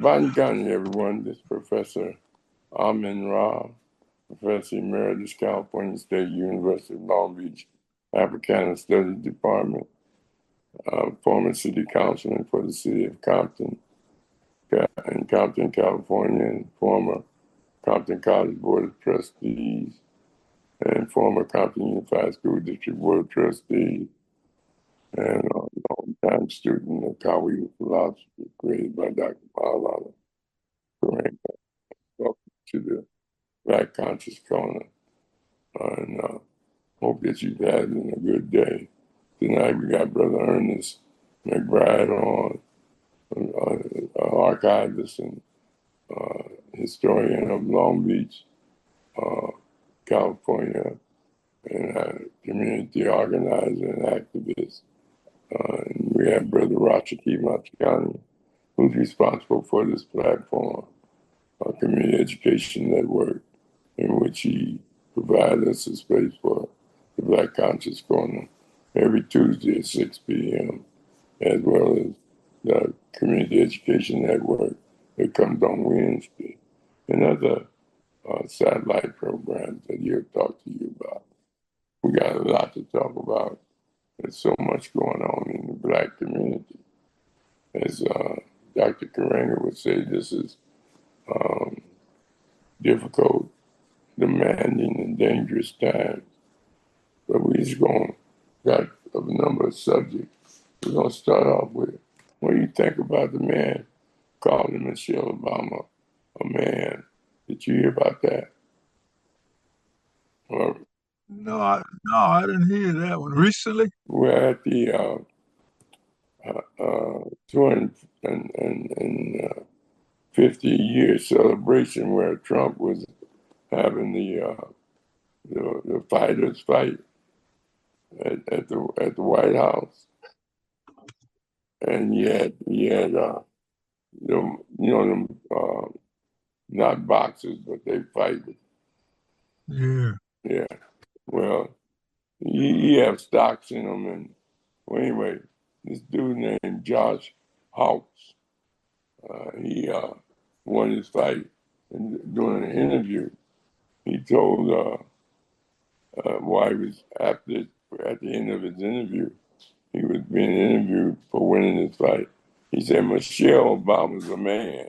Biden County, everyone. This is Professor Amin Ra, Professor Emeritus, California State University of Long Beach, Africana Studies Department, former city councilman for the city of Compton, in Compton, California, and former Compton College Board of Trustees, and former Compton Unified School District Board of Trustees, and a long-time student of Kawi philosophy created by Dr. Malala Karenga. Welcome to the Black Conscious Corner, and hope that you've had a good day. Tonight we got Brother Ernest McBride on, archivist and historian of Long Beach, California, and community organizer and activist. And we have Brother Rachaki Machikani, who's responsible for this platform, Community Education Network, in which he provides us a space for the Black Conscious Corner every Tuesday at 6 p.m., as well as the Community Education Network that comes on Wednesday, and other satellite programs that he'll talk to you about. We got a lot to talk about. There's so much going on in the Black community. As Dr. Karenga would say, this is difficult, demanding, and dangerous times. But we just got a number of subjects. We're going to start off with, what do you think about the man calling Michelle Obama a man? Did you hear about that? Or, No, I didn't hear that one. Recently? we're at the 250-year celebration where Trump was having the fighters fight at the White House, and he had them, not boxers, but they fight. Yeah. Yeah. Well, he have stocks in them, and well, anyway, this dude named Josh Hawks, he won his fight, and during an interview, he told why he was at the end of his interview, he was being interviewed for winning his fight. He said Michelle Obama's a man,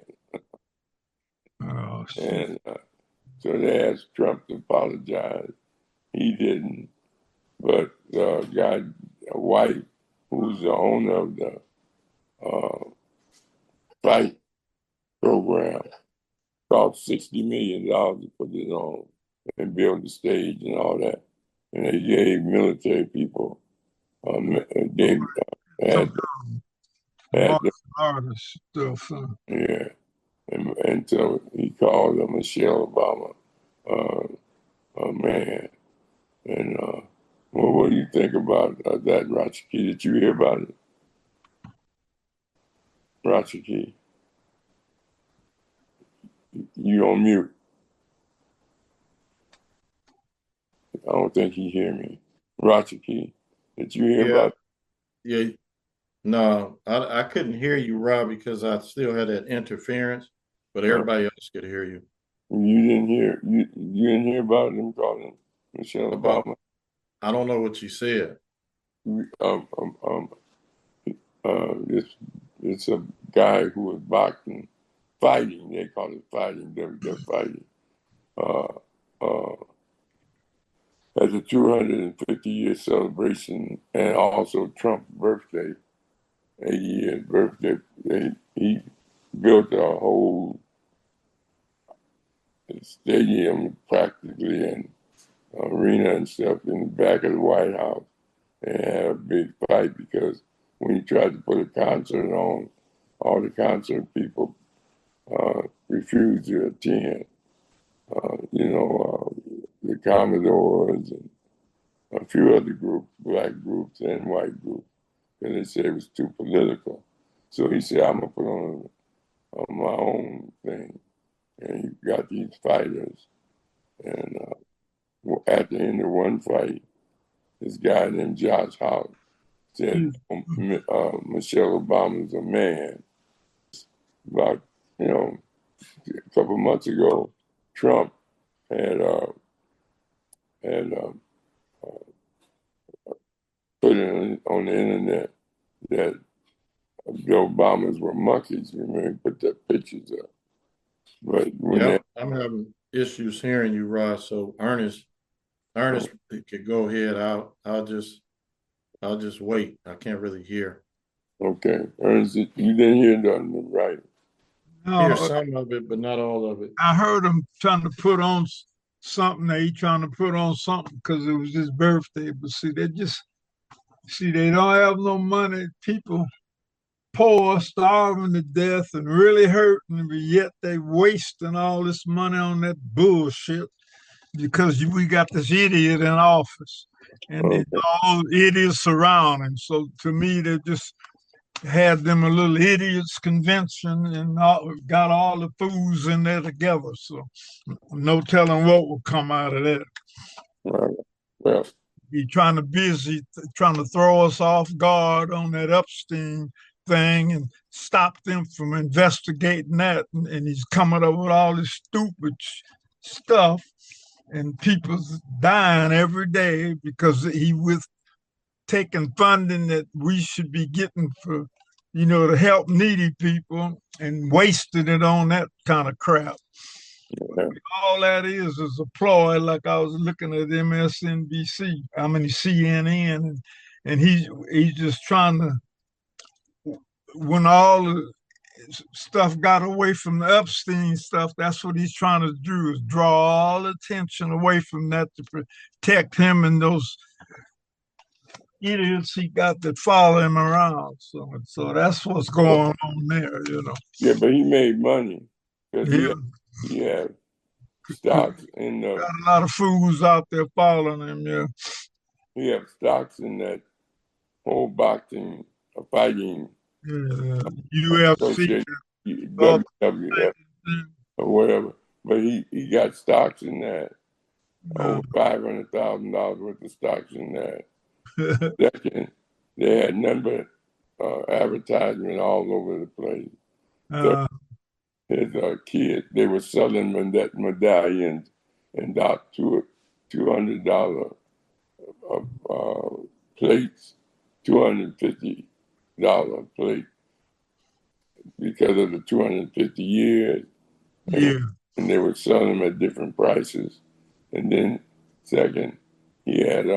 Oh, and so they asked Trump to apologize. He didn't, but the guy White, who's the owner of the fight program, cost $60 million to put it on and build the stage and all that. And they gave military people, had martial artist stuff. yeah. And so he called Michelle Obama a man. And what do you think about that, Rachaki? Did you hear about it? Rachaki? You on mute. I don't think he hear me. Rachaki, did you hear about it? Yeah. No, I couldn't hear you, Rob, because I still had that interference, but everybody else could hear you. You didn't hear about him calling Michelle Obama? I don't know what you said. It's a guy who was fighting. They call it fighting. They're fighting. As a 250-year celebration, and also Trump's birthday, 80th birthday, he built a whole stadium practically and arena and stuff in the back of the White House, and had a big fight because when he tried to put a concert on, all the concert people refused to attend. The Commodores and a few other groups, black groups and white groups, and they said it was too political. So he said, I'm going to put on my own thing. And he got these fighters. And at the end of one fight, this guy named Josh Hawks said Michelle Obama's a man. About you know, a couple of months ago, Trump had had put it on the internet that the Obamas were monkeys. Remember, he put their pictures up. But when Yeah, I'm having issues hearing you, Ross. So Ernest could go ahead. I'll just wait. I can't really hear. okay, Ernest, you didn't hear nothing, right? Hear No, some of it, but not all of it. I heard him trying to put on something. He trying to put on something because it was his birthday. But see, they don't have no money. People poor, starving to death, and really hurting, but yet they wasting all this money on that bullshit because we got this idiot in office, and then Okay, all idiots surrounding. So to me, they just had them a little idiots convention and got all the fools in there together. So no telling what will come out of that. all right. Well, He trying to trying to throw us off guard on that Epstein thing and stop them from investigating that. And he's coming up with all this stupid stuff, and people's dying every day because he with taking funding that we should be getting for, to help needy people and wasted it on that kind of crap. yeah, All that is a ploy. Like I was looking at MSNBC, I mean CNN, and he's just trying to. When all the stuff got away from the Epstein stuff, that's what he's trying to do is draw all attention away from that to protect him and those idiots he got that follow him around. So that's what's going on there. yeah, but he made money because Yeah, he had stocks in the got a lot of fools out there following him. Yeah. he had stocks in that whole boxing fighting Yeah, UFC, association, all WWF or whatever. But he got stocks in that, over $500,000 worth of stocks in that. Second, they had nothing but advertisement all over the place. Third, uh, his kids, they were selling medallions and about $200 plates, $250 plate because of the 250 years, and, yeah, and they were selling them at different prices. And then, second, he had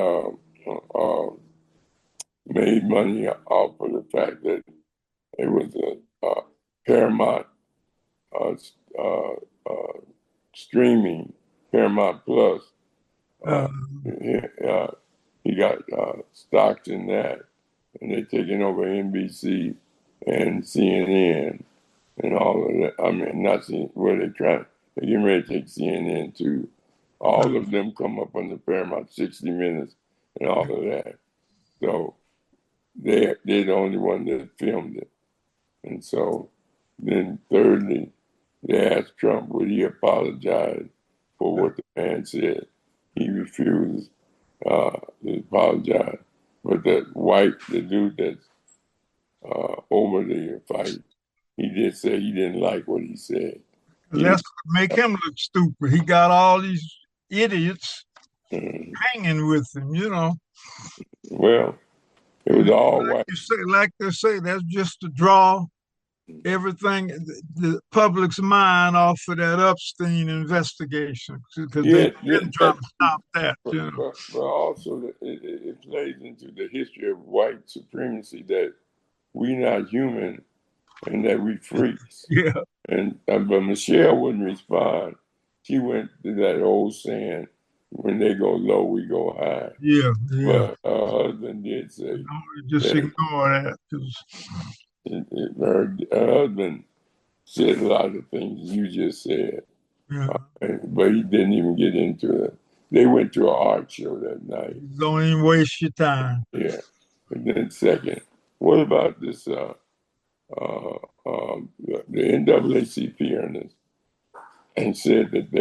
made money off of the fact that it was a Paramount uh, uh, uh, streaming, Paramount Plus. Uh, uh, he got stocks in that, and they're taking over NBC and CNN and all of that. I mean, not seeing where they're getting ready to take CNN too. All of them come up on the Paramount 60 Minutes and all of that. So they're the only one that filmed it. And so then thirdly, they asked Trump would he apologize for what the man said. He refused to apologize. But the dude that's over the fight, he did say he didn't like what he said. He that's make him look stupid. He got all these idiots didn't, hanging with him. well, it was all white. Like they say, that's just to draw everything, the public's mind off of that Epstein investigation because Yeah, they've been trying to stop that. but also it plays into the history of white supremacy that we not human and that we freaks. Yeah, And but Michelle wouldn't respond. She went to that old saying, "When they go low, we go high." yeah, yeah. But her husband did say Just that ignore that. 'Cause, her husband said a lot of things you just said, yeah, but he didn't even get into it. They went to an art show that night. don't even waste your time. Yeah. And then second, what about this? The NAACP earners and said that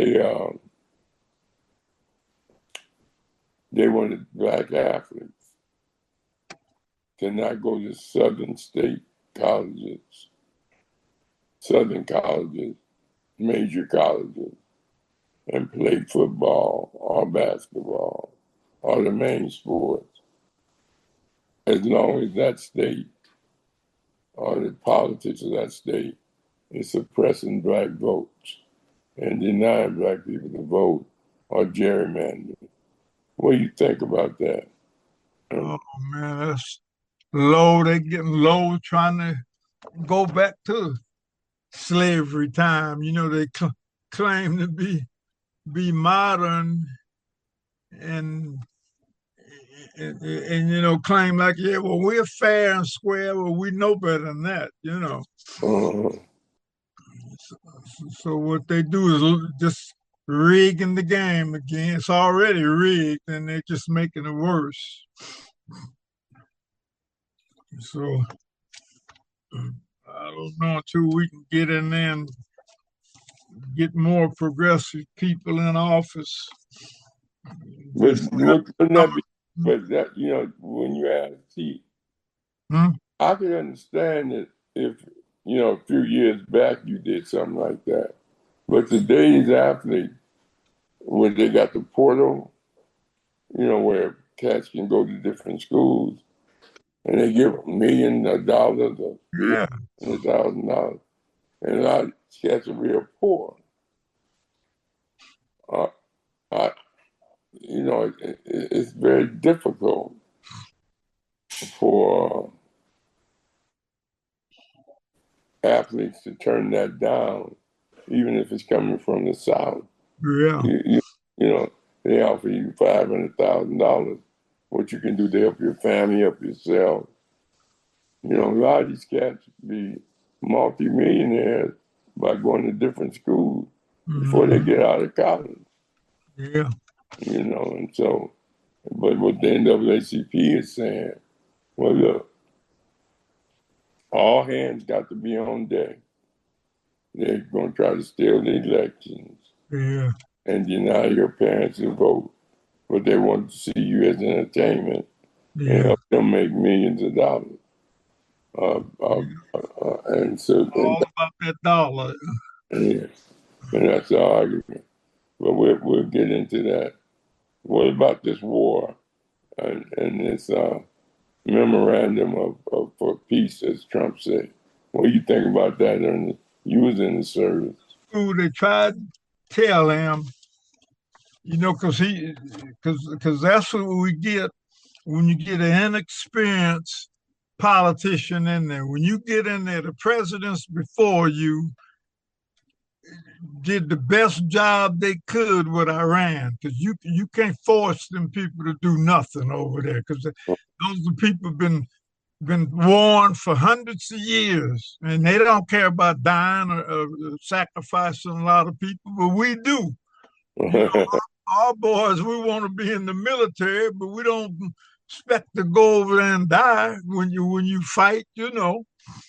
they wanted black athletes to not go to Southern state colleges Southern colleges, major colleges, and play football or basketball or the main sports, as long as that state or the politics of that state is suppressing black votes and denying black people to vote or gerrymandering. What do you think about that? Oh man, that's low. They getting low, trying to go back to slavery time. You know, they claim to be modern and, and you know, claim like, yeah, well, we're fair and square. Well, we know better than that. You know. Uh, So what they do is just rigging the game again. It's already rigged, and they're just making it worse. So I don't know until we can get in there and get more progressive people in office. but wouldn't that be? But that, you know, when you ask, see, Hmm? I could understand it if, you know, a few years back you did something like that. But today's athlete, when they got the portal, you know, where cats can go to different schools and they give millions of dollars or Yeah, $100,000, and a lot of cats are real poor. Uh, I, you know, it's very difficult for athletes to turn that down, even if it's coming from the South. yeah, You know, they offer you $500,000. What you can do to help your family, help yourself. You know, a lot of these cats be multimillionaires by going to different schools before they get out of college. yeah. You know, and so, but what the NAACP is saying, well, look, all hands got to be on deck. They're going to try to steal the elections Yeah, and deny your parents a vote, but they want to see you as entertainment and yeah. help them make millions of dollars. And so, All about that dollar. yeah, and that's the argument. But we'll get into that. What about this war and this memorandum of for peace, as Trump said? What do you think about that? And you was in the service. Who they tried to tell him, you know, because that's what we get when you get an inexperienced politician in there. When you get in there, the presidents before you did the best job they could with Iran, because you can't force them people to do nothing over there, because those are people been warned for hundreds of years, and they don't care about dying or sacrificing a lot of people, but we do. You know, our boys, we want to be in the military, but we don't expect to go over there and die when you fight, you know.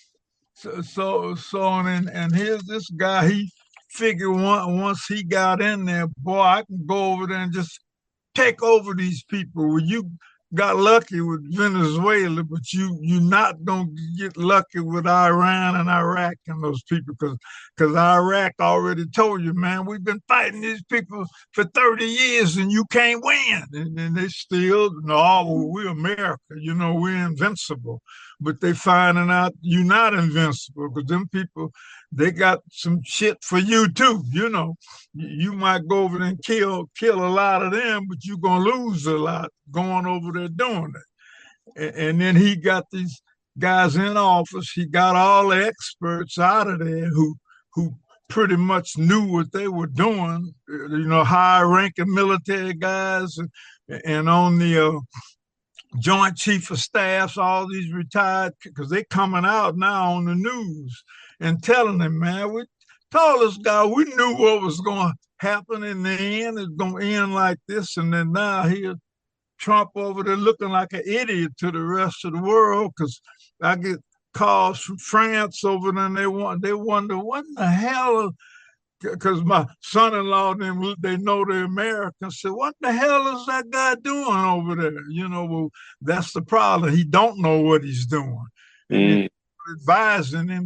So and here's this guy. He figured once he got in there, boy, I can go over there and just take over these people. Well, you got lucky with Venezuela, but you not gonna get lucky with Iran and Iraq and those people, because Iraq already told you, man, we've been fighting these people for 30 years and you can't win. And they still, no, well, we're America, you know, we're invincible. But they finding out you're not invincible, because them people, they got some shit for you too, you know. You might go over there and kill a lot of them, but you're gonna lose a lot going over there doing it. And then he got these guys in office. He got all the experts out of there who pretty much knew what they were doing. You know, high-ranking military guys, and on the Joint Chief of Staffs, all these retired, because they coming out now on the news and telling them, man, we told this guy we knew what was going to happen in the end. It's going to end like this. And then now here, Trump over there looking like an idiot to the rest of the world, because I get calls from France over there, and they wonder what in the hell, because my son-in-law, they know they're Americans. Said, what the hell is that guy doing over there? You know, well, that's the problem. He don't know what he's doing. And advising him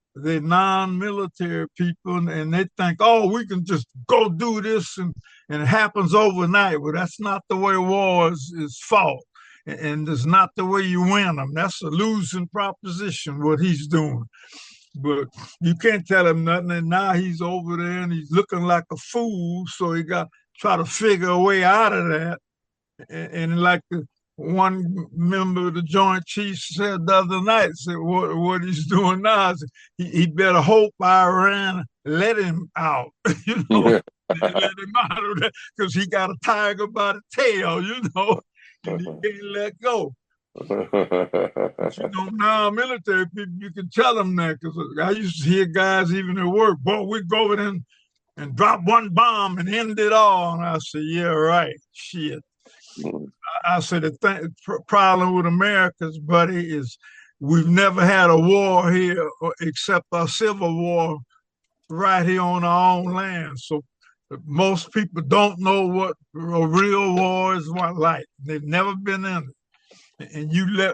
they're non-military people, and they think, oh, we can just go do this and it happens overnight. Well, that's not the way war is fought, and it's not the way you win them. That's a losing proposition, what he's doing. But you can't tell him nothing, and now he's over there and he's looking like a fool, so he got to try to figure a way out of that. And like the one member of the Joint Chiefs said the other night, said what he's doing now is he better hope Iran let him out, you know, let him out of that, because he got a tiger by the tail, you know, and he can't let go. But, you know, now military people, you can tell them that, because I used to hear guys even at work, boy, we'd go over there and drop one bomb and end it all. And I said, yeah, right, shit. I said the problem with America's, buddy, is we've never had a war here except a civil war right here on our own land. So most people don't know what a real war is like. They've never been in it. And you let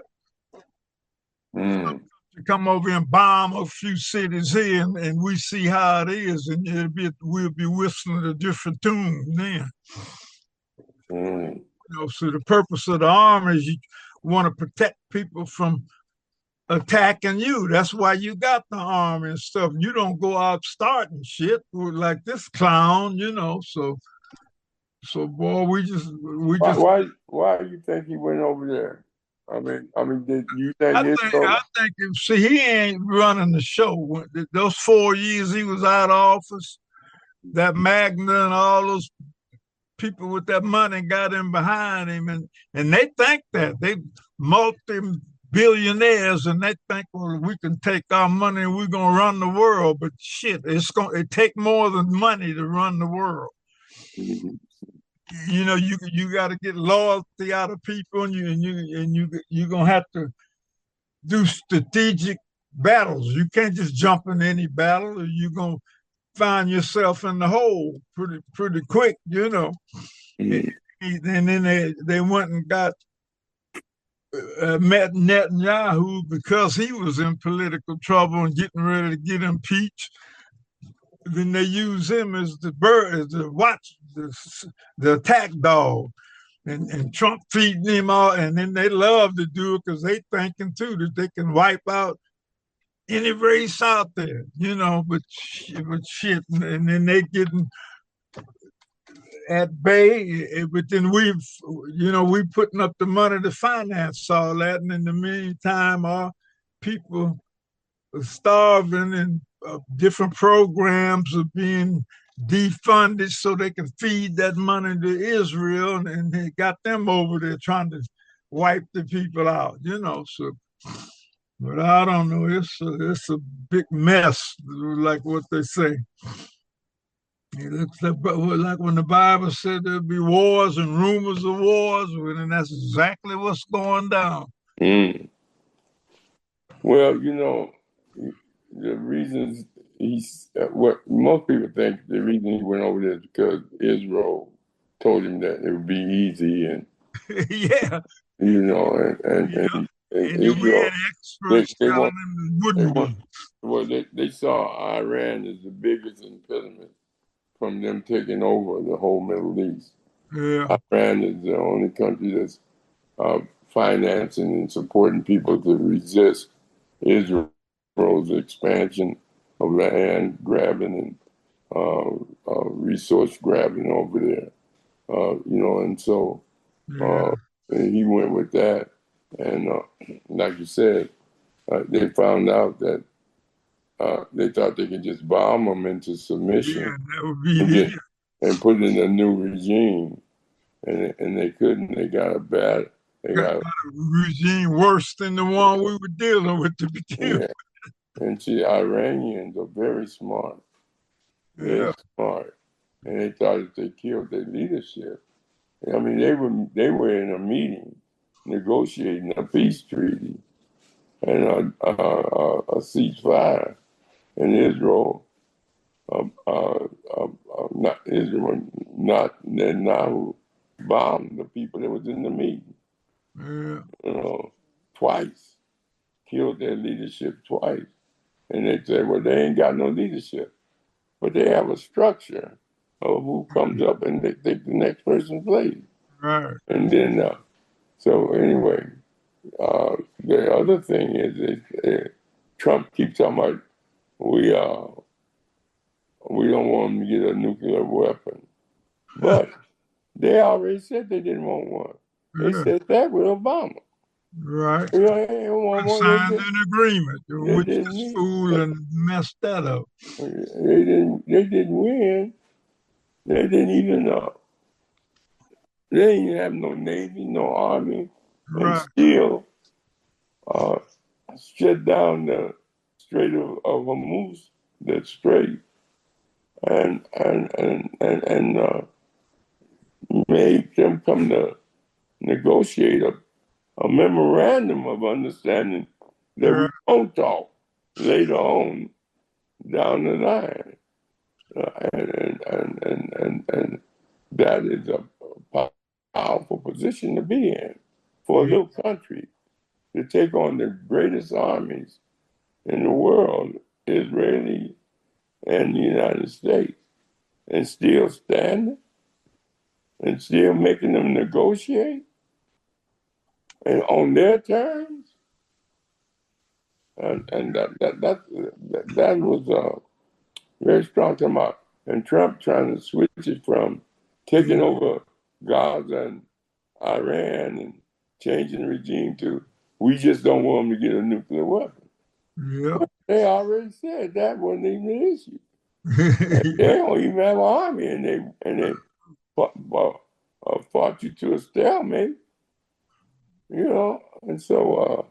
come over and bomb a few cities here, and we see how it is, and we'll be whistling a different tune then. You know, so the purpose of the army is you want to protect people from attacking you. That's why you got the army and stuff. You don't go out starting shit like this clown, you know. So boy, we just. Why do you think he went over there? I mean, did you think? I think see, he ain't running the show. Those 4 years he was out of office, that Magna and all those people with that money got in behind him, and they think that they multi-billionaires, and they think, well, we can take our money and we're gonna run the world. But shit, it take more than money to run the world. You know, you got to get loyalty out of people, and you're gonna have to do strategic battles. You can't just jump in any battle, or you're gonna find yourself in the hole pretty quick, you know. And then they went and got met Netanyahu because he was in political trouble and getting ready to get impeached. Then they use him as the attack dog, and Trump feeding him all. And then they love to do it because they thinking too that they can wipe out any race out there, you know. But shit, and then they getting at bay. But then we putting up the money to finance all that, and in the meantime, our people are starving, and different programs are being defunded so they can feed that money to Israel, and they got them over there trying to wipe the people out, you know. So, but I don't know. It's a big mess, like what they say. It looks like when the Bible said there'd be wars and rumors of wars, and that's exactly what's going down. Well, you know, the reasons what most people think the reason he went over there is because Israel told him that it would be easy, and yeah, you know, and Israel, we had experts telling them it wouldn't be. Well, they saw Iran as the biggest impediment from them taking over the whole Middle East. Yeah. Iran is the only country that's financing and supporting people to resist Israel's expansion of land grabbing and resource grabbing over there. You know, and so he went with that. And like you said, they found out that they thought they could just bomb them into submission. Yeah, that would be and put in a new regime. And they couldn't. They got a regime worse than the one we were dealing with to begin with. And see, Iranians are very smart. Very smart. And they thought if they killed their leadership, I mean, they were in a meeting negotiating a peace treaty and a ceasefire in Israel. Not Israel, not Netanyahu bombed the people that was in the meeting. Yeah. You know, twice. Killed their leadership twice. And they say, well, they ain't got no leadership. But they have a structure of who comes up and they take the next person's place. Right. And then, so anyway, the other thing is Trump keeps talking about we don't want him to get a nuclear weapon. But they already said they didn't want one. They Yeah. said that with Obama. Right. You know, they didn't want one. Signed an agreement, They which didn't this need- fool and messed that up. They didn't win. They didn't even they didn't even have no navy, no army, and Right. still shut down the Strait of Hormuz, that strait, and made them come to negotiate a memorandum of understanding that we won't talk later on down the line. And that is a powerful position to be in for a little country to take on the greatest armies in the world, Israeli and the United States, and still standing and still making them negotiate and on their terms. And that was very strong to about. And Trump trying to switch it from taking over Gaza and Iran and changing the regime to we just don't want them to get a nuclear weapon. Yeah. They already said that wasn't even an issue. They don't even have an army, and they fought you to a stalemate, you know. And so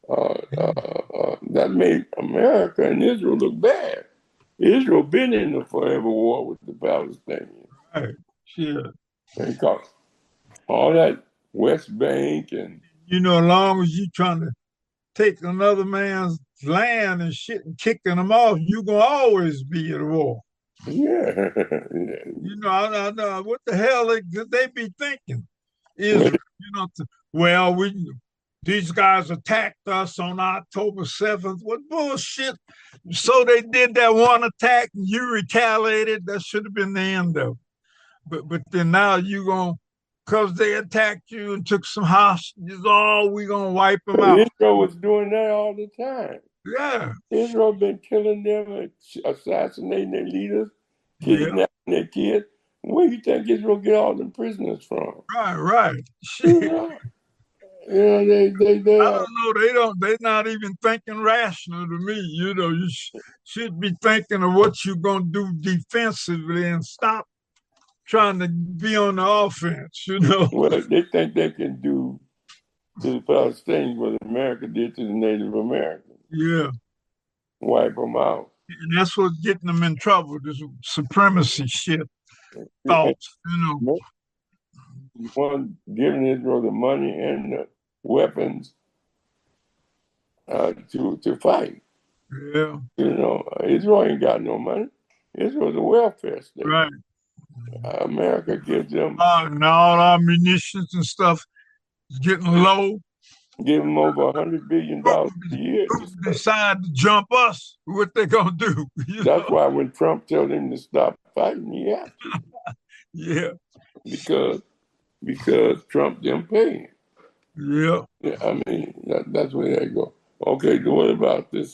that made America and Israel look bad. Israel been in the forever war with the Palestinians. Right. Shit. Because all that West Bank and You know, as long as you trying to take another man's land and shit and kicking them off, you gonna always be at war. yeah, You know, I know what the hell they be thinking? Israel, you know, well, these guys attacked us on October 7th. What bullshit? So they did that one attack and you retaliated. That should have been the end of it. But then now you gonna, because they attacked you and took some hostages, we gonna wipe them out. Israel was doing that all the time. Yeah. Israel been killing them, assassinating their leaders, kidnapping their kids. Where you think Israel get all them prisoners from? Right. You know, they I don't know. They're not even thinking rational to me. You know, you should be thinking of what you're going to do defensively and stop trying to be on the offense, you know. Well, they think they can do to the Palestinians what America did to the Native Americans. Yeah. Wipe them out. And that's what's getting them in trouble, this supremacy shit thoughts, you know. One giving Israel the money and the weapons to fight. Yeah. You know, Israel ain't got no money. Israel's a welfare state. Right. America gives them And all our munitions and stuff is getting low. give them over $100 billion a year. Decide to jump us, what they gonna do? That's why when Trump told him to stop fighting, he had to. Yeah. Because Trump didn't pay him. Yeah. I mean, that's where they go. Okay, what about this?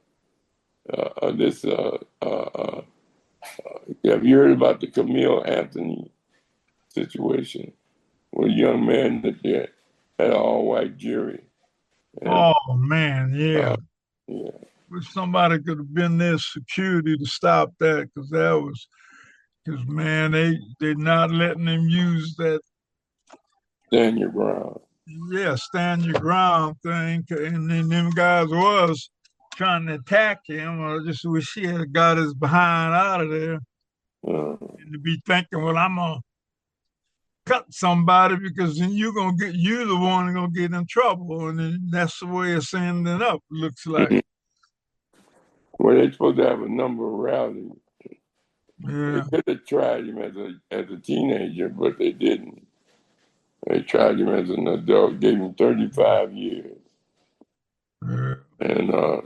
Have you heard about the Camille Anthony situation? With a young man that they had an all-white jury. And, Oh man, yeah. Yeah. Wish somebody could have been there security to stop that, because man, they're not letting them use that. Stand your ground. Yeah, stand your ground thing, and then them guys was trying to attack him. I just wish he had got his behind out of there, and to be thinking, well, I'm gonna cut somebody because then you're the one gonna get in trouble, and then that's the way it's ending up. Looks like. Well, they're supposed to have a number of rallies. Yeah. They could have tried him as a teenager, but they didn't. They tried him as an adult, gave him 35 years. Yeah. And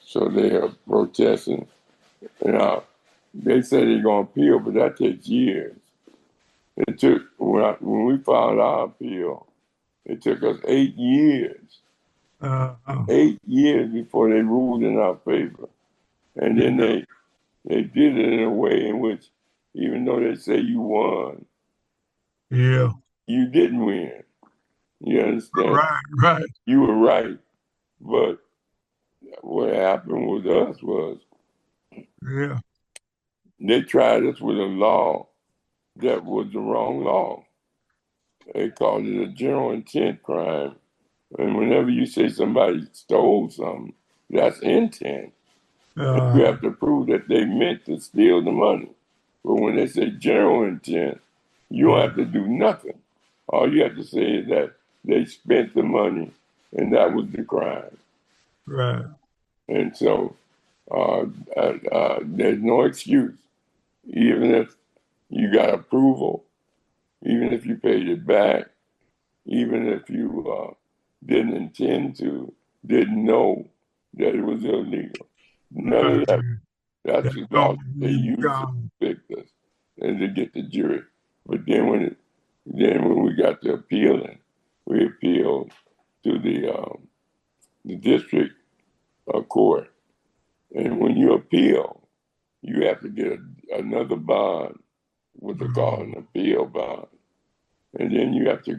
So they are protesting. And they say they're going to appeal, but that takes years. It took, when we filed our appeal, it took us 8 years. Uh, 8 years before they ruled in our favor. And then they did it in a way in which, even though they say you won, yeah. you didn't win. You understand? Right. Right. You were right. But what happened with us was Yeah. they tried us with a law that was the wrong law. They called it a general intent crime. And whenever you say somebody stole something, that's intent. You have to prove that they meant to steal the money. But when they say general intent, you don't have to do nothing. All you have to say is that they spent the money and that was the crime. right. And so there's no excuse. Even if you got approval, even if you paid it back, even if you didn't intend to, didn't know that it was illegal. None of that. That's the law they use to convict us and to get the jury. But then when we got to appealing, we appealed to the district court. And when you appeal, you have to get another bond, what they call an appeal bond. And then you have to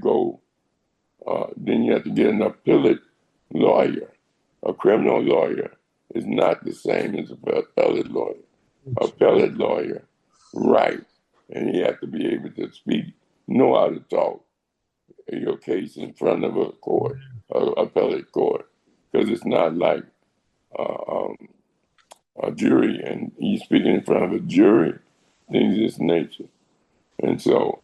get an appellate lawyer. A criminal lawyer is not the same as an appellate lawyer. Appellate lawyer writes, and he has to be able to speak, know how to talk your case in front of a court, appellate court, because it's not like a jury, and he's speaking in front of a jury, things of this nature. And so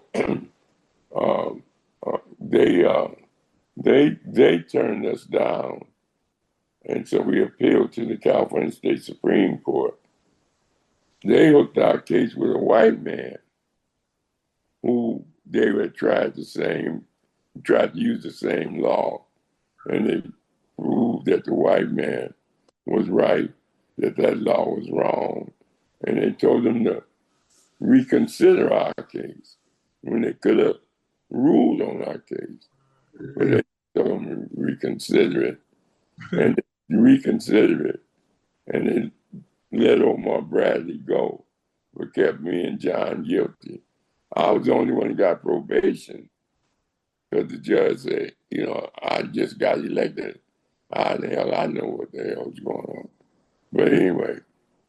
they turned us down, and so we appealed to the California State Supreme Court. They hooked our case with a white man who they had tried to use the same law, and they proved that the white man was right, that law was wrong, and they told them to reconsider our case when they could have ruled on our case, but they told them to reconsider it, and they reconsidered it, and they let Omar Bradley go, but kept me and John guilty. I was the only one who got probation because the judge said, I just got elected. How the hell I know what the hell was going on? But anyway,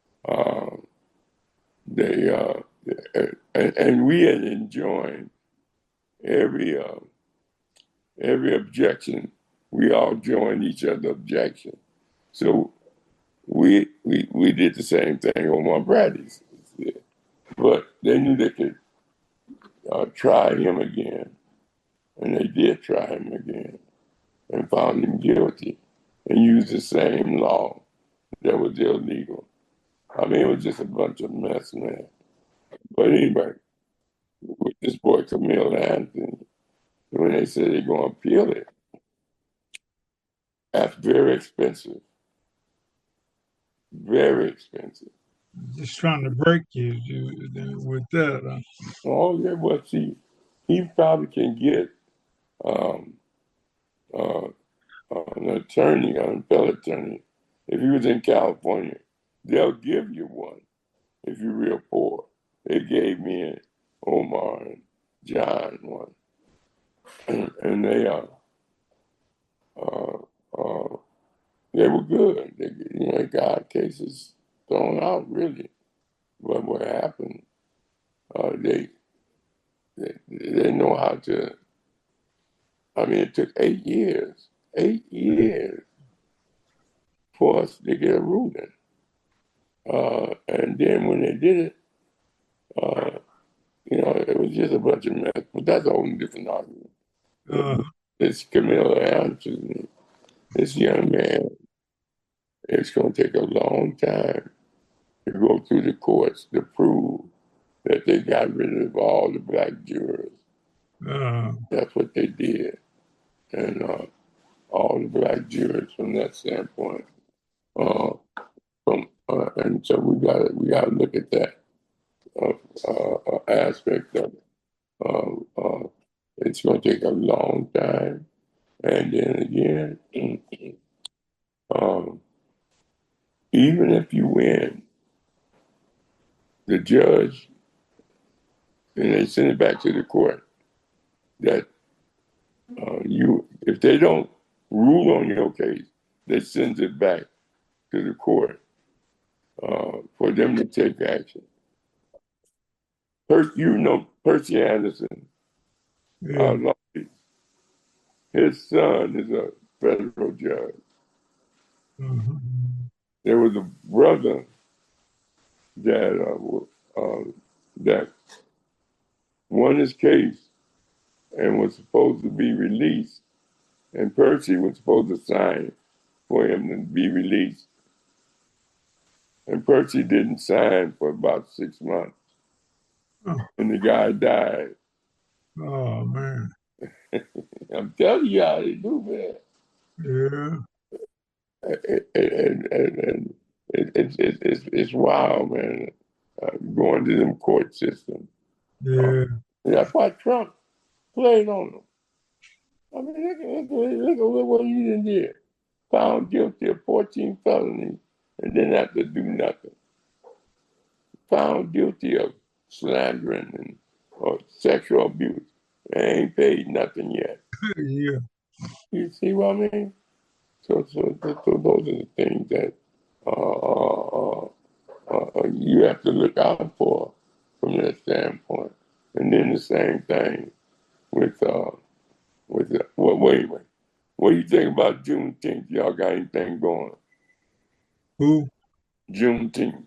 and we had enjoined every objection. We all joined each other's objection. So we did the same thing Omar Bradley did. But they knew they could try him again. And they did try him again and found him guilty and used the same law that was illegal. I mean, it was just a bunch of mess, man. But anyway, with this boy Camille Anthony, when they said they're going to appeal it, that's very expensive. Very expensive. Just trying to break you with that. Oh, yeah, well, see, he probably can get an attorney, an appellate attorney. If he was in California, they'll give you one if you're real poor. They gave me and Omar and John one. And they were good. They got cases thrown out, really. But what happened, they know how to. I mean, it took 8 years, 8 years for us to get a ruling. And then when they did it, it was just a bunch of mess. But that's a whole different argument. This Camilla Anthony, this young man, it's going to take a long time to go through the courts to prove that they got rid of all the black jurors. That's what they did. And all the black jurors from that standpoint And so we gotta look at that aspect of it. It's going to take a long time, and then again, even if you win, the judge and they send it back to the court that if they don't rule on your case, they send it back to the court for them to take action. Percy Anderson, Yeah. his son is a federal judge. Mhm. There was a brother that won his case and was supposed to be released, and Percy was supposed to sign for him to be released. And Percy didn't sign for about 6 months, and the guy died. Oh man. I'm telling you how they do, man. Yeah. And it's wild, man. Going to them court systems. Yeah. That's why Trump played on them. I mean, look at what he did there. Found guilty of 14 felonies and didn't have to do nothing. Found guilty of slandering or sexual abuse and ain't paid nothing yet. Yeah. You see what I mean? So those are the things that you have to look out for from that standpoint. And then the same thing with wait a minute. What do you think about Juneteenth? Y'all got anything going? Who? Juneteenth.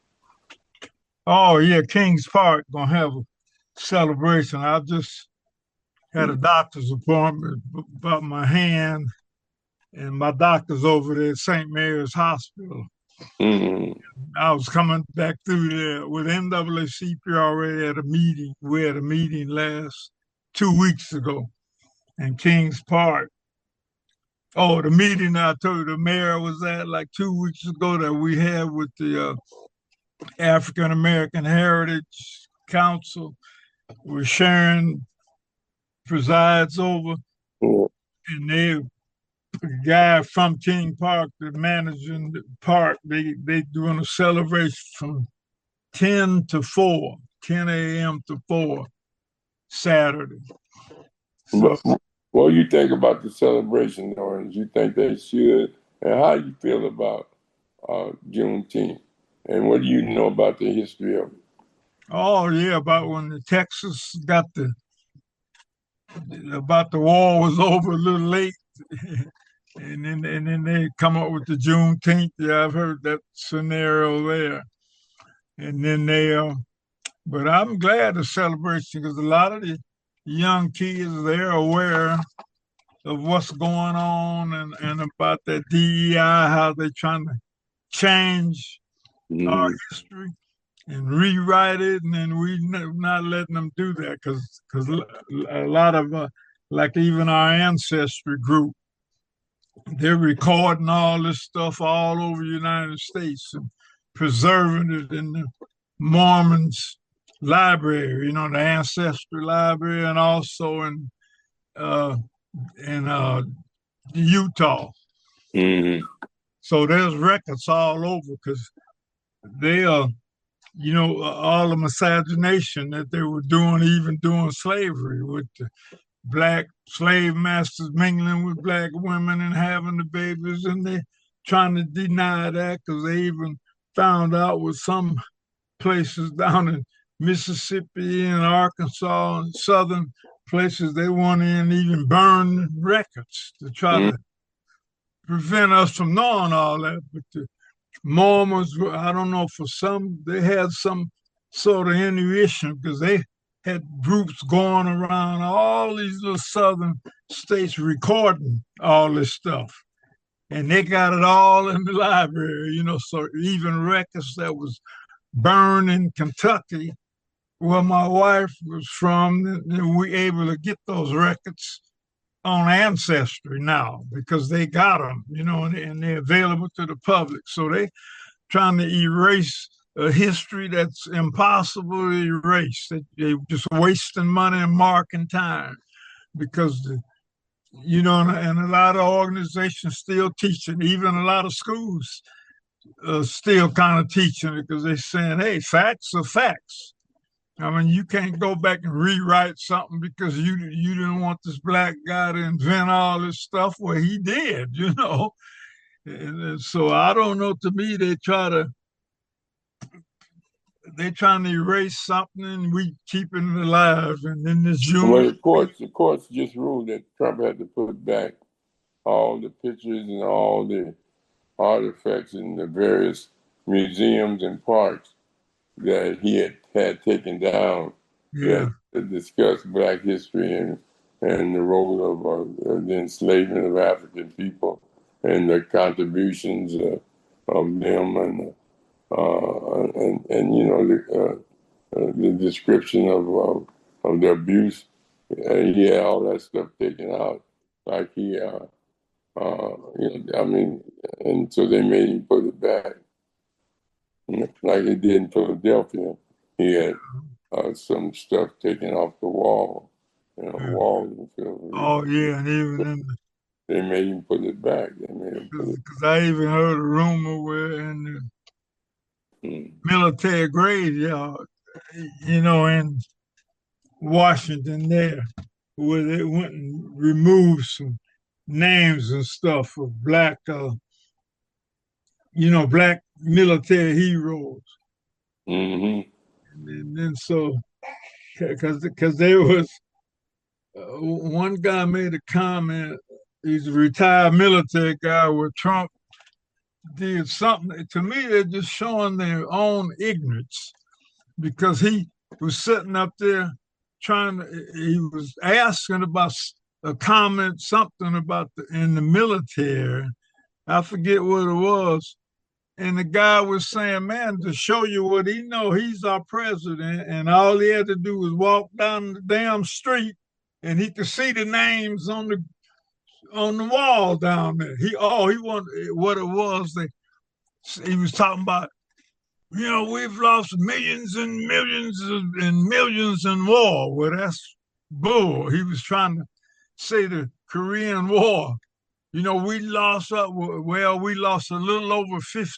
Oh yeah, Kings Park gonna have a celebration. I just had a doctor's appointment about my hand, and my doctor's over there at St. Mary's Hospital. Mm-hmm. I was coming back through there with NAACP already at a meeting. We had a meeting last 2 weeks ago in Kings Park. Oh, the meeting I told you the mayor was at like 2 weeks ago that we had with the African American Heritage Council, where Sharon presides over, and the guy from King Park, the managing the park, they doing a celebration from 10 to 4, 10 a.m. to 4 Saturday. So, What do you think about the celebration, Orange? You think they should? And how you feel about Juneteenth? And what do you know about the history of it? oh yeah, about when the Texas got about the war was over a little late, and then they come up with the Juneteenth. Yeah, I've heard that scenario there, and then but I'm glad the celebration because a lot of the young kids they're aware of what's going on and about that DEI, how they're trying to change our history and rewrite it, and then we not letting them do that because a lot of like even our ancestry group, they're recording all this stuff all over the United States and preserving it in the Mormons library, the ancestry library, and also in Utah. Mm-hmm. So there's records all over because they all the miscegenation that they were doing, even during slavery, with the black slave masters mingling with black women and having the babies, and they trying to deny that because they even found out with some places down in Mississippi and Arkansas and southern places they want to even burn records to try to prevent us from knowing all that. But the Mormons, I don't know, for some, they had some sort of intuition because they had groups going around all these little southern states recording all this stuff. And they got it all in the library, so even records that was burned in Kentucky, where my wife was from, and we able to get those records on Ancestry now because they got them, and they're available to the public. So they trying to erase a history that's impossible to erase. They're just wasting money and marking time because and a lot of organizations still teaching, even a lot of schools still kind of teaching it because they're saying, hey, facts are facts. I mean, you can't go back and rewrite something because you didn't want this black guy to invent all this stuff. Well, he did, And so I don't know. To me, they're trying to erase something, and we keeping it alive. And then this Well, June, the courts just ruled that Trump had to put back all the pictures and all the artifacts in the various museums and parks that he had taken down yeah, that discuss Black history and the role of the enslavement of African people and the contributions of them the description of the abuse. He had all that stuff taken out, like I mean, and so they made him put it back, like he did in Philadelphia. He had some stuff taken off the wall, walls in Philadelphia. oh yeah, and even in They made him put it back. They made him put it. because I even heard a rumor where in the Mm. military graveyard, in Washington there, where they went and removed some names and stuff of black military heroes. Mm-hmm. And then so, because there was one guy made a comment. He's a retired military guy where Trump did something. To me, they're just showing their own ignorance because he was sitting up there he was asking about a comment, something about in the military. I forget what it was. And the guy was saying, man, to show you what he know, he's our president. And all he had to do was walk down the damn street and he could see the names on the wall down there. He wanted what it was. He was talking about, we've lost millions and millions and millions in war. Well, that's bull. He was trying to say the Korean War. We lost we lost a little over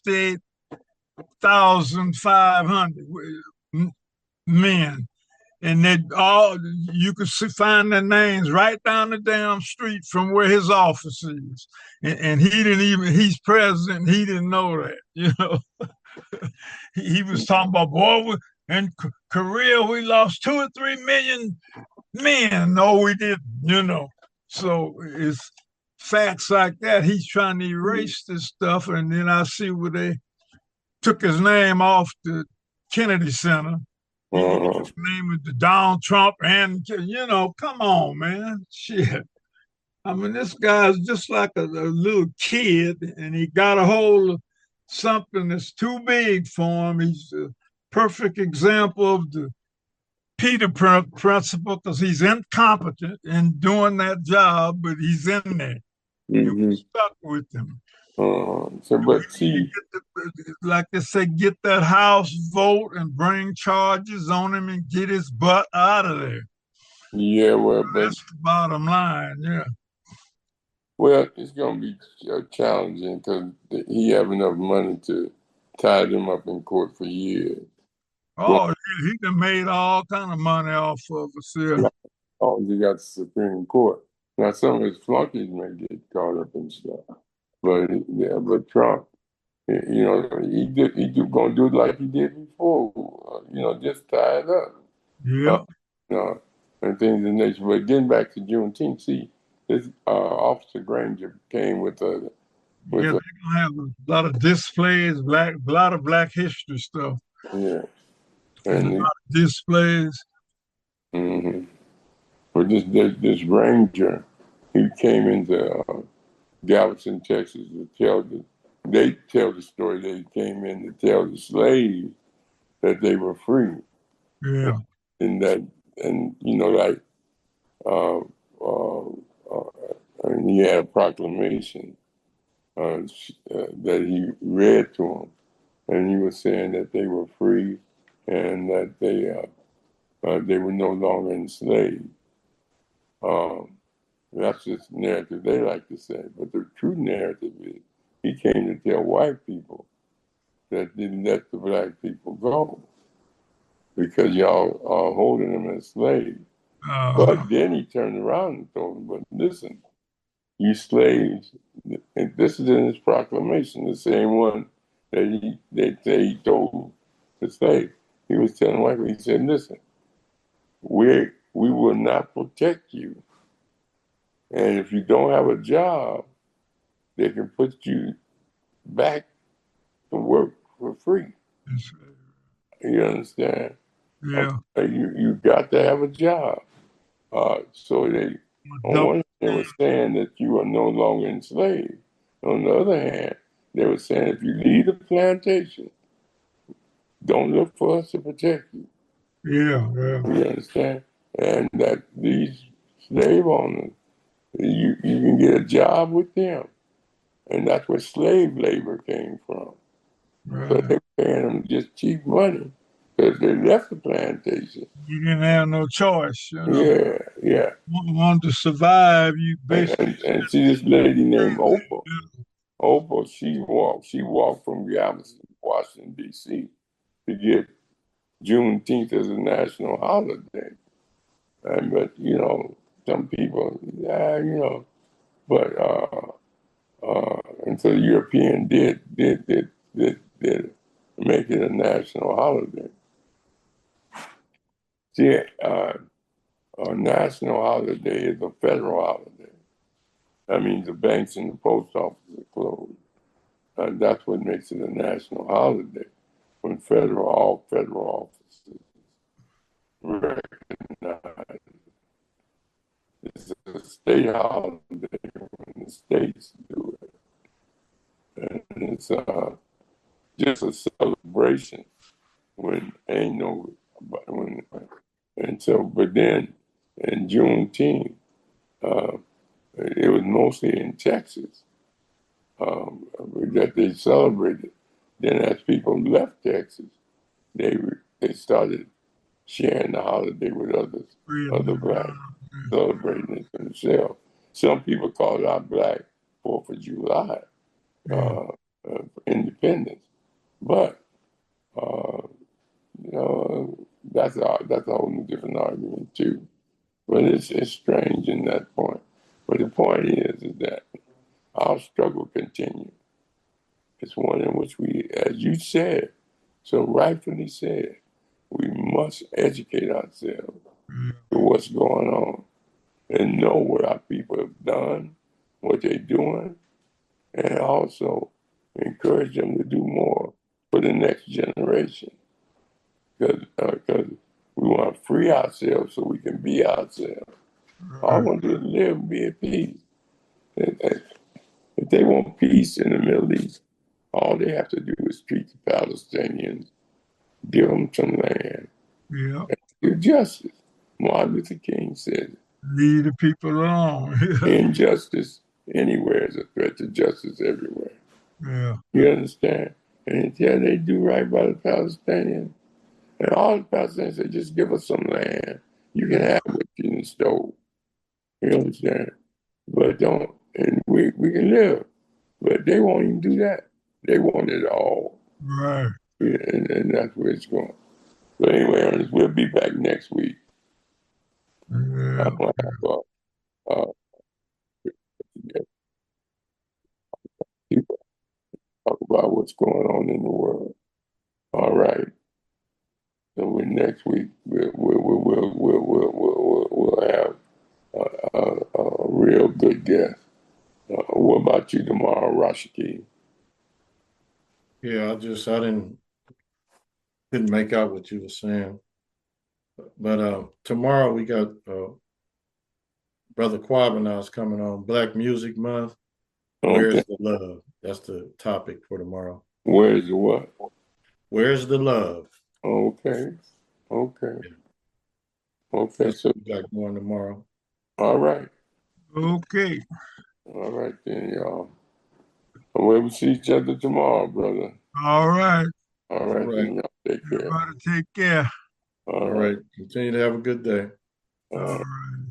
58,500 men. And you could find their names right down the damn street from where his office is. And he's president, he didn't know that, he was talking about, boy, in Korea, we lost 2 or 3 million men. No, we didn't, So it's facts like that. He's trying to erase this stuff. And then I see where they took his name off the Kennedy Center. His name is Donald Trump. And, come on, man. Shit. I mean, this guy's just like a little kid, and he got a hold of something that's too big for him. He's a perfect example of the Peter principle because he's incompetent in doing that job, but he's in there. And we're stuck with him. Like they say, get that House vote and bring charges on him and get his butt out of there. Yeah, well, that's the bottom line. Yeah. Well, it's going to be challenging because he have enough money to tie them up in court for years. Oh, he done made all kind of money off of us here. Oh, he got the Supreme Court. Now, some of his flunkies may get caught up in stuff, but Trump, he going to do it like he did before. Just tie it up. Yeah. And things of the nature. But getting back to Juneteenth, see, this Officer Granger came with a. They're gonna have a lot of displays, a lot of Black history stuff. Yeah. And a lot of displays. Mm-hmm. But this Granger, he came into Galveston, Texas to they tell the story that he came in to tell the slaves that they were free. Yeah. And and he had a proclamation that he read to them. and he was saying that they were free and that they were no longer enslaved. That's just the narrative they like to say. But the true narrative is he came to tell white people that didn't let the black people go because y'all are holding them as slaves. But then he turned around and told them, but listen, you slaves, and this is in his proclamation, the same one that he told the slaves. He was telling white people, he said, listen, we will not protect you. And if you don't have a job, they can put you back to work for free. You understand? Yeah. You got to have a job. So they, on one hand, they were saying that you are no longer enslaved. On the other hand, they were saying if you leave the plantation, don't look for us to protect you. Yeah. You understand? And that these slave owners, you can get a job with them. And that's where slave labor came from. Right. So they were paying them just cheap money because they left the plantation. You didn't have no choice, you know. Yeah. Want to survive, you basically. And see this lady named Oprah. Oprah, she walked from Galveston, Washington, D.C. to get Juneteenth as a national holiday. But, some people, but until the European did make it a national holiday. See, a national holiday is a federal holiday. That means the banks and the post office are closed. That's what makes it a national holiday. When all federal offices recognize it's a state holiday when the states do it. And it's just a celebration when ain't no, but then in Juneteenth, it was mostly in Texas that they celebrated. Then as people left Texas, they started sharing the holiday with other blacks, celebrating it themselves. Some people call it our Black 4th of July, independence. But, that's a whole different argument too. But it's strange in that point. But the point is that our struggle continues. It's one in which we, as you said, so rightfully said, we must educate ourselves to what's going on and know what our people have done, what they're doing, and also encourage them to do more for the next generation. Because we want to free ourselves so we can be ourselves. All I want to do is live and be at peace. If they want peace in the Middle East, all they have to do is treat the Palestinians, give them some land, Yeah. do justice. Martin Luther King said, Leave the people alone. injustice anywhere is a threat to justice everywhere. Yeah. You understand? And until they do right by the Palestinians, and all the Palestinians say, just give us some land. You can have what you stole. You understand? But don't, and we can live. But they won't even do that. They want it all. Right. Yeah, and that's where it's going. But anyway, Ernest, we'll be back next week. Yeah. I'm going to have people talk about what's going on in the world. All right. So next week we'll have a real good guest. What about you tomorrow, Rashiki? Yeah, couldn't make out what you were saying. But tomorrow we got Brother Quabanaz coming on Black Music Month. Where's Okay. the love? That's the topic for tomorrow. Where's the what? Where's the love? Okay. Okay. Okay. That's So, what we got going tomorrow. all right. Okay. All right then, y'all. We'll see each other tomorrow, brother. All right. All right, Right. then y'all take care. Everybody take care. All All right. right. Continue to have a good day. All right.